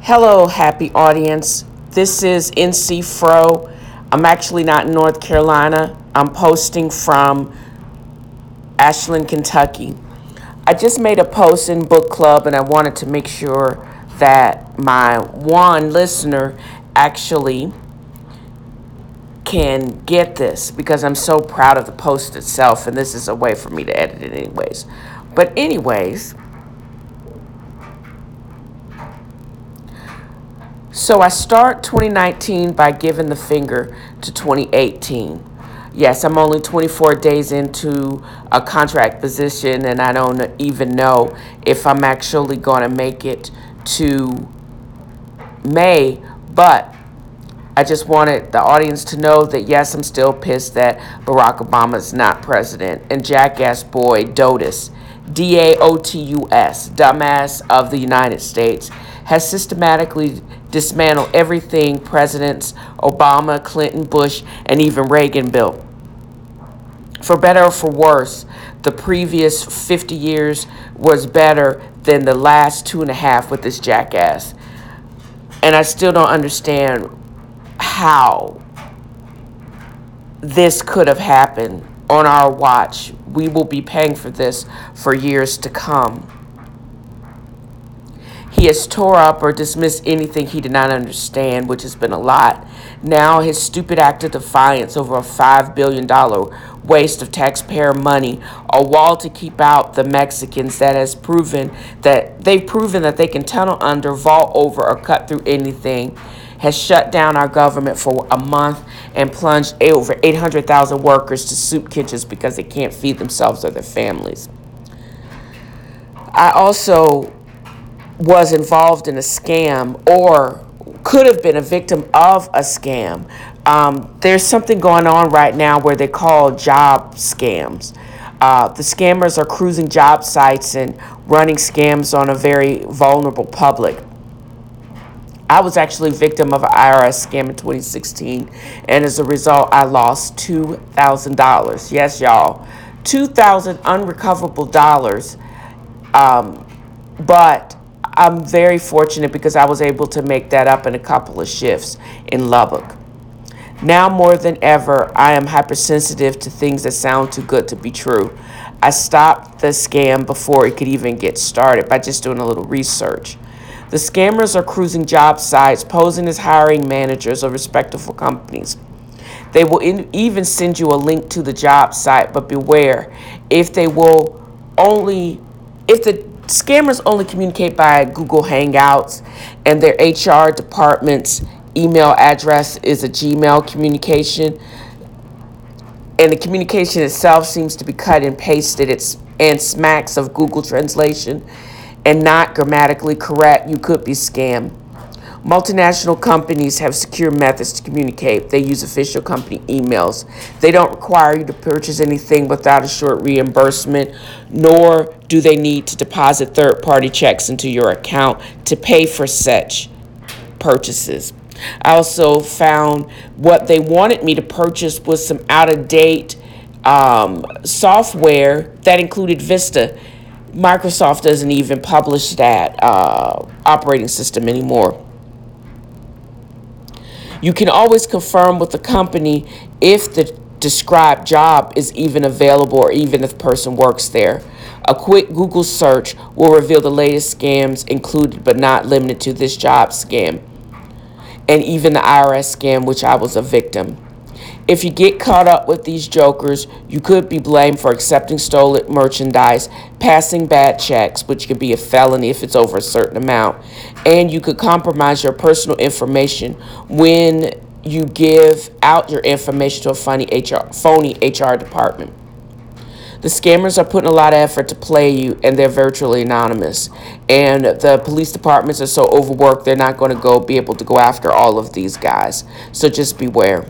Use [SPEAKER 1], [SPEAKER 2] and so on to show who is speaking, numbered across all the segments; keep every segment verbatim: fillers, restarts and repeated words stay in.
[SPEAKER 1] Hello, happy audience. This is N C Fro. I'm actually not in North Carolina. I'm posting from Ashland, Kentucky. I just made a post in book club and I wanted to make sure that my one listener actually can get this because I'm so proud of the post itself, and this is a way for me to edit it anyways. But anyways, so I start twenty nineteen by giving the finger to twenty eighteen. Yes, I'm only twenty-four days into a contract position, and I don't even know if I'm actually going to make it to May, but I just wanted the audience to know that yes, I'm still pissed that Barack Obama is not president, and jackass boy DOTUS, D A O T U S, dumbass of the United States, has systematically dismantled everything Presidents Obama, Clinton, Bush, and even Reagan built. For better or for worse, the previous fifty years was better than the last two and a half with this jackass. And I still don't understand how this could have happened on our watch. We will be paying for this for years to come. He has tore up or dismissed anything he did not understand, which has been a lot. Now his stupid act of defiance over a five billion dollars waste of taxpayer money, a wall to keep out the Mexicans that has proven that they've proven that they can tunnel under, vault over, or cut through anything, has shut down our government for a month and plunged over eight hundred thousand workers to soup kitchens because they can't feed themselves or their families. I also was involved in a scam or could have been a victim of a scam. Um, there's something going on right now where they call job scams. Uh, the scammers are cruising job sites and running scams on a very vulnerable public. I was actually a victim of an I R S scam in twenty sixteen, and as a result, I lost two thousand dollars. Yes, y'all, two thousand unrecoverable dollars. Um, but I'm very fortunate because I was able to make that up in a couple of shifts in Lubbock. Now more than ever, I am hypersensitive to things that sound too good to be true. I stopped the scam before it could even get started by just doing a little research. The scammers are cruising job sites, posing as hiring managers of respectable companies. They will in, even send you a link to the job site, but beware, if they will only, if the scammers only communicate by Google Hangouts and their H R department's email address is a Gmail communication, and the communication itself seems to be cut and pasted it's, and smacks of Google translation and not grammatically correct, you could be scammed. Multinational companies have secure methods to communicate. They use official company emails. They don't require you to purchase anything without a short reimbursement, nor do they need to deposit third-party checks into your account to pay for such purchases. I also found what they wanted me to purchase was some out-of-date um, software that included Vista. Microsoft doesn't even publish that uh, operating system anymore. You can always confirm with the company if the described job is even available or even if the person works there. A quick Google search will reveal the latest scams included but not limited to this job scam and even the I R S scam, which I was a victim. If you get caught up with these jokers, you could be blamed for accepting stolen merchandise, passing bad checks, which could be a felony if it's over a certain amount, and you could compromise your personal information when you give out your information to a funny H R, phony H R department. The scammers are putting a lot of effort to play you, and they're virtually anonymous. And the police departments are so overworked, they're not going to go be able to go after all of these guys. So just beware.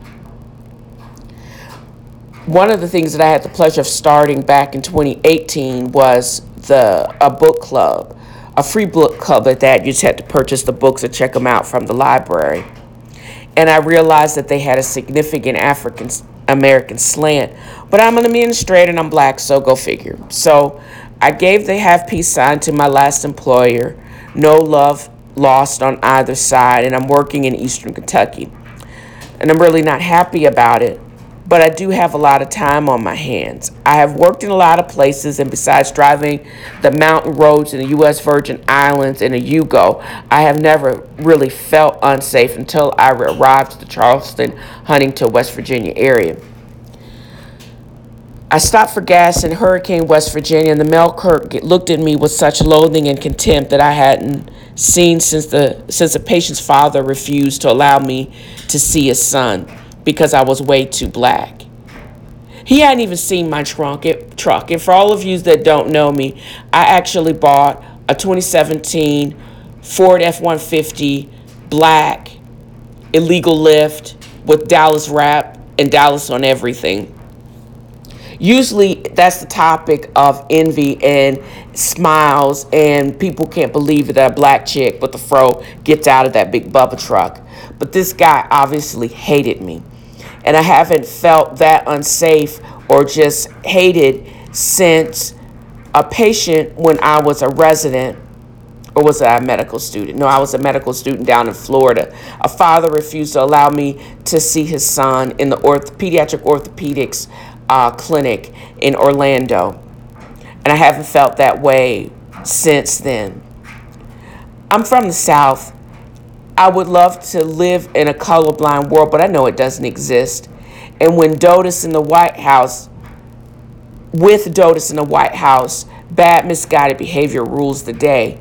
[SPEAKER 1] One of the things that I had the pleasure of starting back in twenty eighteen was the a book club, a free book club at that. You just had to purchase the books or check them out from the library. And I realized that they had a significant African American slant. But I'm an administrator and I'm black, so go figure. So I gave the half peace sign to my last employer. No love lost on either side, and I'm working in Eastern Kentucky. And I'm really not happy about it, but I do have a lot of time on my hands. I have worked in a lot of places, and besides driving the mountain roads in the U S Virgin Islands in a Yugo, I have never really felt unsafe until I arrived at the Charleston, Huntington, West Virginia area. I stopped for gas in Hurricane, West Virginia, and the mail clerk looked at me with such loathing and contempt that I hadn't seen since the since the patient's father refused to allow me to see his son because I was way too black. He hadn't even seen my trunk, it, truck. And for all of you that don't know me, I actually bought a twenty seventeen Ford F one fifty black illegal lift with Dallas wrap and Dallas on everything. Usually that's the topic of envy and smiles, and people can't believe that a black chick with a fro gets out of that big Bubba truck. But this guy obviously hated me. And I haven't felt that unsafe or just hated since a patient when I was a resident, or was I a medical student? No, I was a medical student down in Florida. A father refused to allow me to see his son in the orth- pediatric orthopedics uh, clinic in Orlando. And I haven't felt that way since then. I'm from the South. I would love to live in a colorblind world, but I know it doesn't exist. And when Dotus in the White House, with Dotus in the White House, bad misguided behavior rules the day.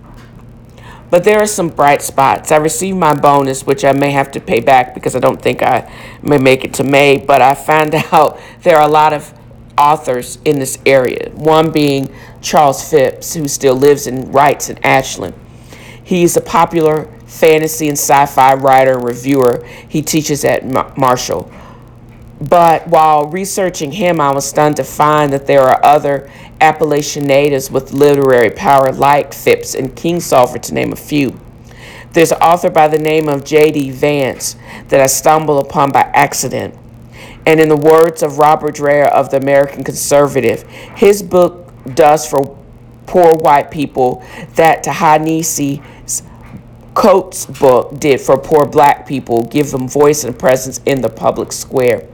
[SPEAKER 1] But there are some bright spots. I received my bonus, which I may have to pay back because I don't think I may make it to May, but I found out there are a lot of authors in this area, one being Charles Phipps, who still lives and writes in Ashland. He's a popular fantasy and sci-fi writer and reviewer. He teaches at Marshall. But while researching him, I was stunned to find that there are other Appalachian natives with literary power like Phipps and Kingsolver, to name a few. There's an author by the name of J D Vance that I stumbled upon by accident. And in the words of Robert Dreher of the American Conservative, his book does for poor white people that Ta-Nehisi Coates' book did for poor black people, give them voice and presence in the public square.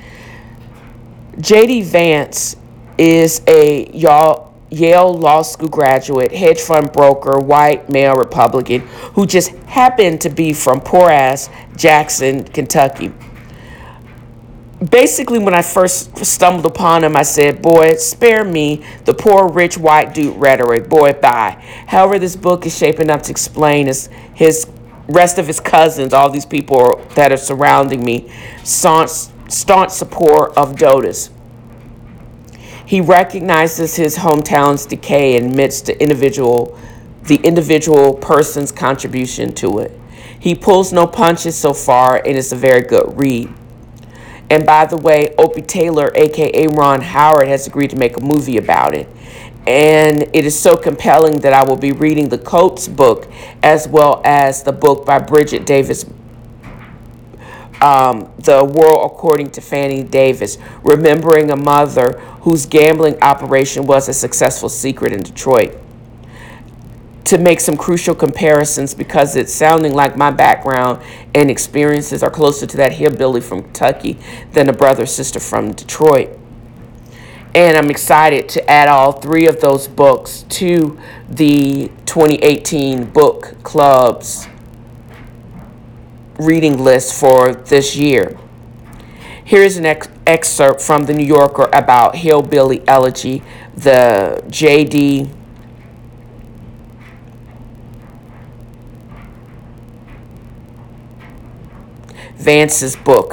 [SPEAKER 1] J D Vance is a Yale Law School graduate, hedge fund broker, white male Republican who just happened to be from poor-ass Jackson, Kentucky. Basically, when I first stumbled upon him, I said, boy, spare me the poor, rich, white dude rhetoric. Boy, bye. However, this book is shaping up to explain his, his rest of his cousins, all these people that are surrounding me, staunch, staunch support of Dotus. He recognizes his hometown's decay and admits the individual, the individual person's contribution to it. He pulls no punches so far, and it's a very good read. And by the way, Opie Taylor, a k a. Ron Howard, has agreed to make a movie about it. And it is so compelling that I will be reading the Coates book as well as the book by Bridget Davis, um, The World According to Fannie Davis, remembering a mother whose gambling operation was a successful secret in Detroit. To make some crucial comparisons, because it's sounding like my background and experiences are closer to that hillbilly from Kentucky than a brother or sister from Detroit. And I'm excited to add all three of those books to the twenty eighteen book club's reading list for this year. Here's an ex- excerpt from the New Yorker about Hillbilly Elegy, the J D Vance's book.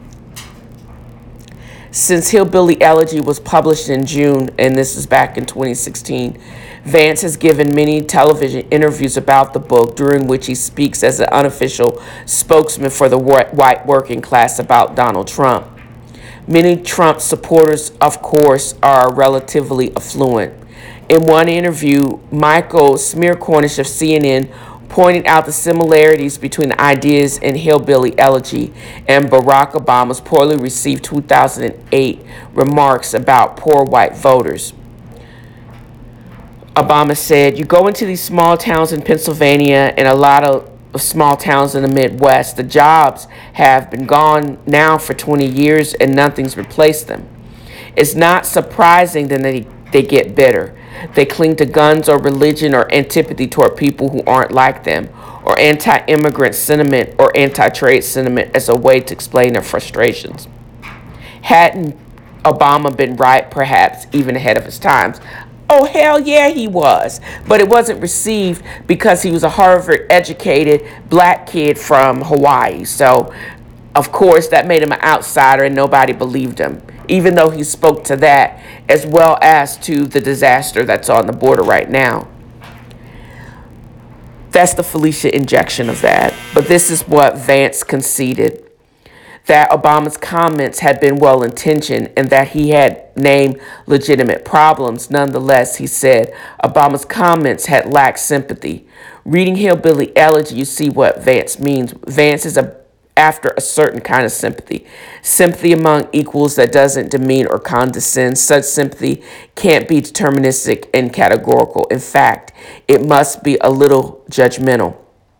[SPEAKER 1] Since Hillbilly Elegy was published in June, and this is back in twenty sixteen, Vance has given many television interviews about the book, during which he speaks as an unofficial spokesman for the white working class about Donald Trump. Many Trump supporters, of course, are relatively affluent. In one interview, Michael Smerconish of C N N pointed out the similarities between the ideas in Hillbilly Elegy and Barack Obama's poorly received two thousand eight remarks about poor white voters. Obama said, you go into these small towns in Pennsylvania and a lot of small towns in the Midwest, the jobs have been gone now for twenty years and nothing's replaced them. It's not surprising that they, they get bitter. They cling to guns or religion or antipathy toward people who aren't like them, or anti-immigrant sentiment or anti-trade sentiment as a way to explain their frustrations. Hadn't Obama been right, perhaps even ahead of his times? Oh, hell yeah, he was. But it wasn't received because he was a Harvard-educated black kid from Hawaii. So, of course, that made him an outsider and nobody believed him, even though he spoke to that as well as to the disaster that's on the border right now. That's the Felicia injection of that. But this is what Vance conceded, that Obama's comments had been well-intentioned and that he had named legitimate problems. Nonetheless, he said, Obama's comments had lacked sympathy. Reading Hillbilly Elegy, you see what Vance means. Vance is a, after a certain kind of sympathy. Sympathy among equals that doesn't demean or condescend. Such sympathy can't be deterministic and categorical. In fact, it must be a little judgmental.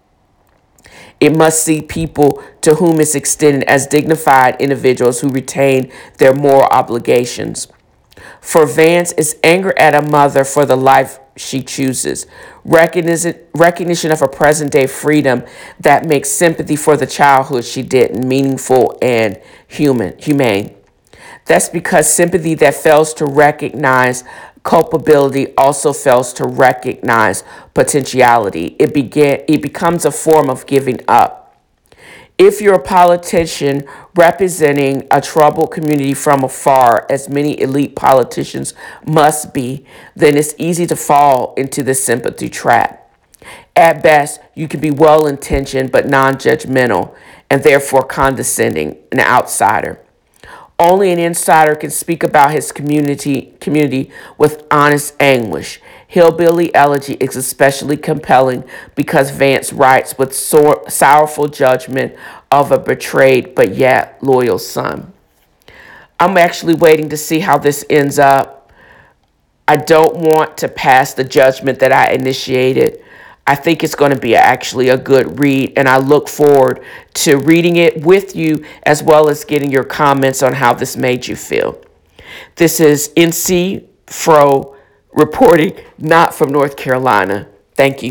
[SPEAKER 1] It must see people to whom it's extended as dignified individuals who retain their moral obligations. For Vance, it's anger at a mother for the life she chooses, recognition of a present-day freedom that makes sympathy for the childhood she didn't meaningful and human, humane. That's because sympathy that fails to recognize culpability also fails to recognize potentiality. It began, it becomes a form of giving up. If you're a politician representing a troubled community from afar, as many elite politicians must be, then it's easy to fall into the sympathy trap. At best, you can be well-intentioned but non-judgmental and therefore condescending, an outsider. Only an insider can speak about his community community with honest anguish. Hillbilly Elegy is especially compelling because Vance writes with sor- sorrowful judgment of a betrayed but yet loyal son. I'm actually waiting to see how this ends up. I don't want to pass the judgment that I initiated. I think it's going to be actually a good read, and I look forward to reading it with you as well as getting your comments on how this made you feel. This is N C Fro reporting, not from North Carolina. Thank you.